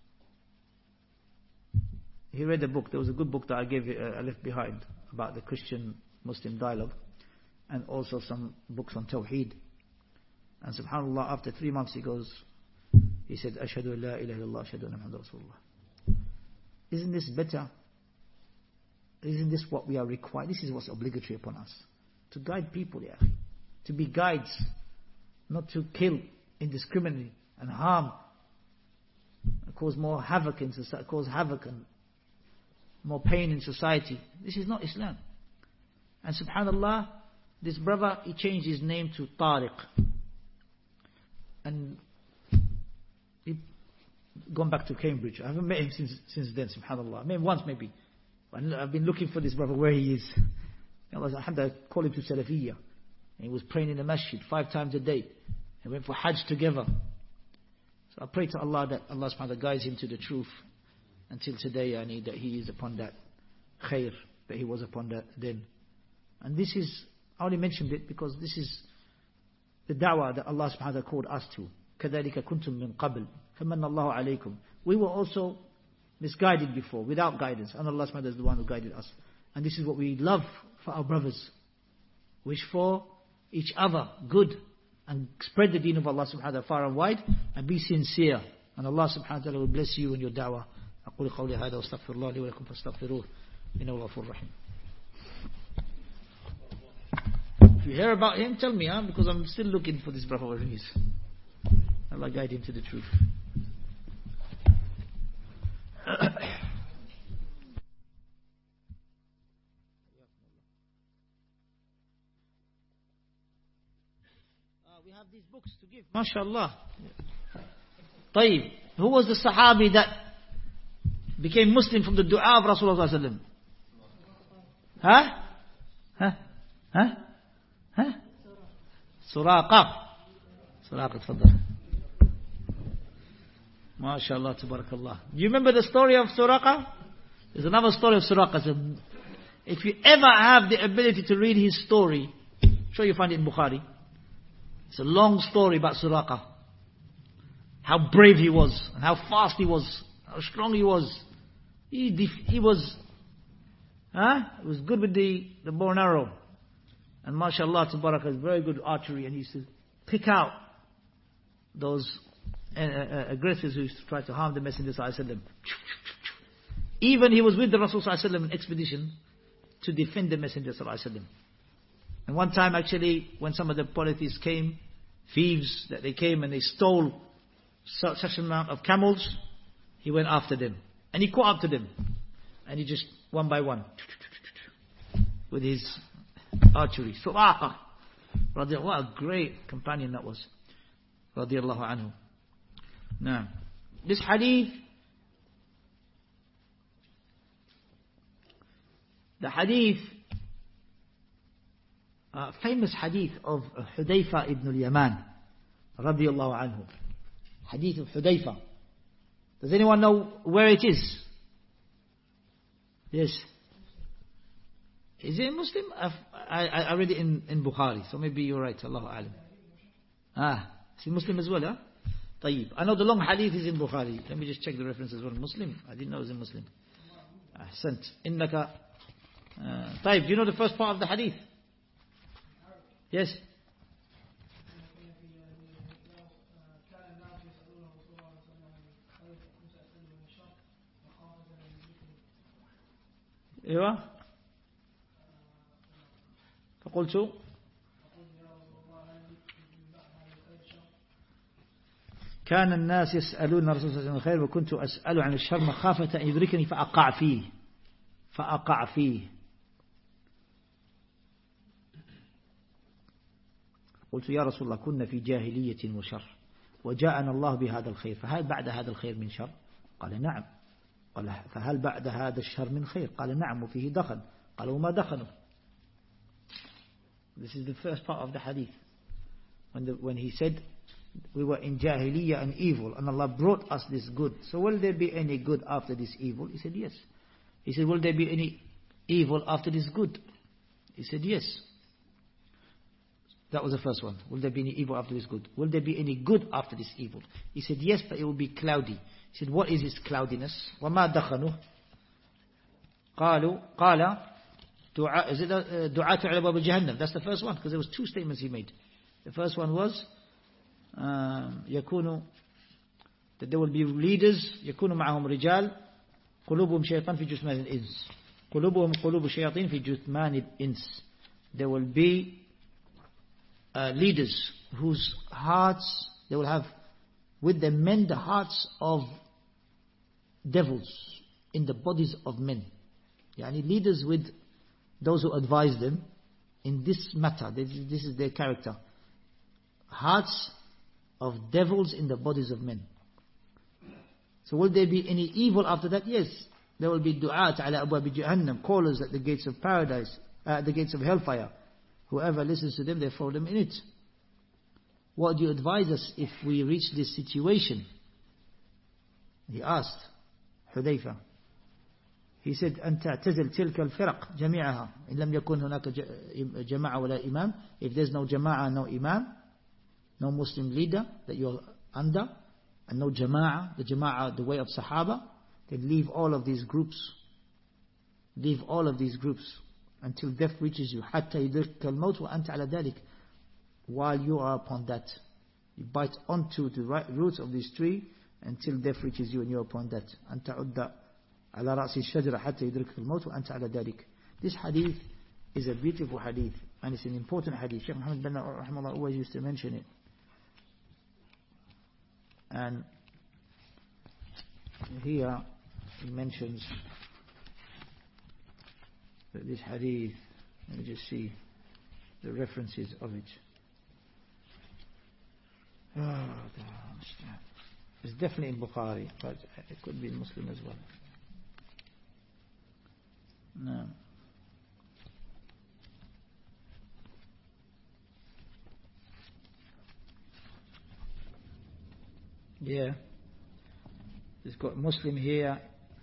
he read a book. There was a good book that I left behind about the Christian-Muslim dialogue. And also some books on Tawheed. And subhanAllah, after 3 months he said, Ashhadu an la ilaha illallah, ashhadu anna Muhammadan Rasulullah. Isn't this better? Isn't this what we are required? This is what's obligatory upon us. To guide people, to be guides, not to kill indiscriminately and harm, and cause more havoc in society, and more pain in society. This is not Islam. And subhanAllah, this brother, he changed his name to Tariq. And he gone back to Cambridge. I haven't met him since then, subhanAllah. I met him once maybe. I've been looking for this brother, where he is. I call him to Salafiyya. And he was praying in the masjid 5 times a day. He went for Hajj together. So I pray to Allah that Allah subhanahu wa ta'ala guides him to the truth. Until today, that he is upon that khair, that he was upon that then. And this is, I only mentioned it because this is the da'wah that Allah subhanahu wa ta'ala called us to. كَذَلِكَ كُنْتُم مِّن قَبْلِ فَمَنَّ اللَّهُ عَلَيْكُمْ. We were also misguided before, without guidance. And Allah subhanahu wa ta'ala is the one who guided us. And this is what we love for our brothers. Wish for each other good. And spread the deen of Allah subhanahu wa ta'ala far and wide. And be sincere. And Allah subhanahu wa ta'ala will bless you in your da'wah. أقول قولي هذا واستغفر الله لي ولكم فاستغفروه إنه الغفور الرحيم. If you hear about him, tell me, because I'm still looking for this brother where he is. Allah guide him to the truth. We have these books to give. MashaAllah. طيب, who was the Sahabi that became Muslim from the dua of Rasulullah sallallahu alaihi wasallam? Suraqa, tfaddal. MashaAllah, tabarakallah. Do you remember the story of Suraqa? There's another story of Suraqa. If you ever have the ability to read his story, I'm sure you find it in Bukhari. It's a long story about Suraqa. How brave he was, and how fast he was, how strong he was. He was good with the bow and arrow. And mashallah, tabarakallah, very good archery. And he used to pick out those aggressors who used to try to harm the Messenger sallallahu alaihi wasallam. Even he was with the Rasul sallallahu alaihi wasallam in expedition to defend the Messenger sallallahu alaihi wasallam. And one time actually, when some of the polytheists came, thieves, that they came and they stole such an amount of camels, he went after them. And he caught up to them. And he just, one by one, with his archery. Suraqa, radiallahu, what a great companion that was. Radiallahu anhu. Now, this hadith, the hadith, famous hadith of Hudayfa ibn al-Yaman, radiallahu anhu. Hadith of Hudayfa. Does anyone know where it is? Yes. Is it Muslim? I read it in Bukhari, so maybe you're right. Allahu a'lam. Is it Muslim as well? Huh? طيب. I know the long hadith is in Bukhari. Let me just check the reference as well. Muslim? I didn't know it was in Muslim. Ahsant. Innaka. طيب. Do you know the first part of the hadith? Yes. ايوه فقلت كان الناس يسألون الرسول صلى الله عليه وسلم الخير وكنت أسأل عن الشر مخافة أن يدركني فأقع فيه قلت يا رسول الله كنا في جاهلية وشر وجاءنا الله بهذا الخير فهل بعد هذا الخير من شر؟ قال نعم. قال فهل بعد هذا الشر من خير؟ قال نعم وفيه دخن. قال وما دخنه؟ This is the first part of the hadith. When he said we were in jahiliyyah and evil and Allah brought us this good. So will there be any good after this evil? He said yes. He said will there be any evil after this good? He said yes. That was the first one. Will there be any evil after this good? Will there be any good after this evil? He said yes, but it will be cloudy. He said what is its cloudiness? وَمَا دَخَنُهُ قال دعاة على باب جهنم. That's the first one because there was two statements he made. The first one was يكون that there will be leaders يكون معهم رجال قلوبهم شيطان في جثمان الإنس قلوبهم قلوب الشياطين في جثمان الإنس. There will be leaders whose hearts they will have with the men the hearts of devils in the bodies of men. Yani leaders with those who advise them in this matter. This is their character. Hearts of devils in the bodies of men. So will there be any evil after that? Yes. There will be du'at ala abwab jahannam, callers at the gates of paradise, at the gates of hellfire. Whoever listens to them, they throw them in it. What do you advise us if we reach this situation? He asked Hudayfa. He said, أن تعتزل تلك الفرق جميعها إن لم يكن هناك جماعة ولا إمام. If there's no jama'ah, no imam, no Muslim leader that you're under, and no jama'ah, the jama'ah, the way of Sahaba, then leave all of these groups. Leave all of these groups until death reaches you. حتى يدرك الموت وأنت على ذلك. While you are upon that, you bite onto the right roots of this tree until death reaches you and you're upon that. أن تعد على رأس الشجرة حتى يدرك الموت وأنت على ذلك. This hadith is a beautiful hadith and it's an important hadith. Shaykh Muhammad bin Rahimahullah always used to mention it. And here he mentions that this hadith, let me just see the references of it. It's definitely in Bukhari, but it could be in Muslim as well. No. Yeah. It's got Muslim here.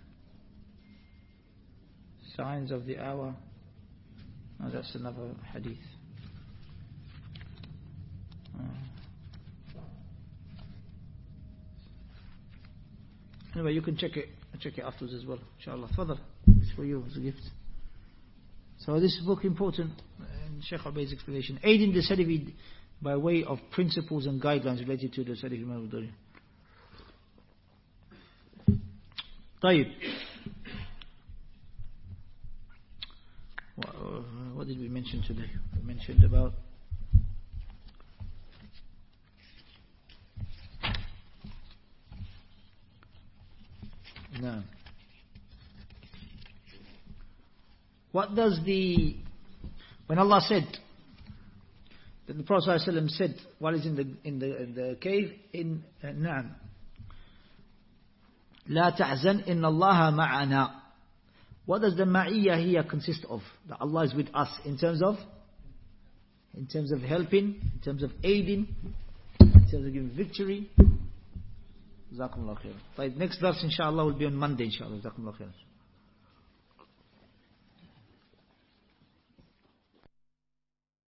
Signs of the hour. No, that's another hadith. Anyway, you can check it afterwards as well. Inshallah. Further, it's for you as a gift. So this book important. Shaykh Ubaid's explanation. Aiding the Salafi by way of principles and guidelines related to the Salafi Mawdudi. طيب. What did we mention today? We mentioned about no. What does when Allah said that the Prophet ﷺ said while he's in the cave in نعم لا تحزن إن الله معنا. What does the ma'iyah here consist of? That Allah is with us in terms of helping, in terms of aiding, in terms of giving victory. جزاكم الله خير. طيب, next verse inshallah will be on Monday inshallah. جزاكم الله خير.